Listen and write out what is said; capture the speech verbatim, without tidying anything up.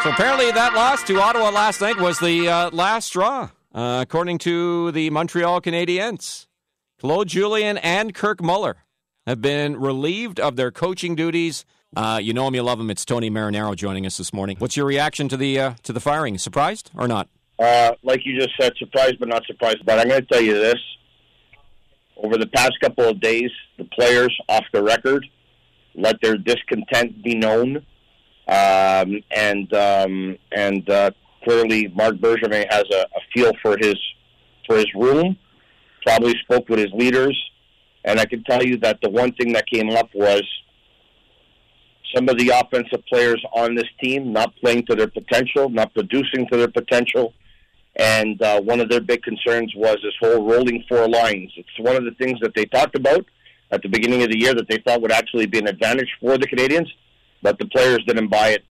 So apparently that loss to Ottawa last night was the uh, last straw, uh, according to the Montreal Canadiens. Claude Julien and Kirk Muller have been relieved of their coaching duties. Uh, you know him, you love him. It's Tony Marinaro joining us this morning. What's your reaction to the uh, to the firing? Surprised or not? Uh, like you just said, surprised but not surprised. But I'm going to tell you this. Over the past couple of days, the players off the record let their discontent be known. Um, and um, and uh, clearly Marc Bergevin has a, a feel for his for his room, probably spoke with his leaders. And I can tell you that the one thing that came up was some of the offensive players on this team not playing to their potential, not producing to their potential. And uh, one of their big concerns was this whole rolling four lines. It's one of the things that they talked about at the beginning of the year that they thought would actually be an advantage for the Canadiens, but the players didn't buy it.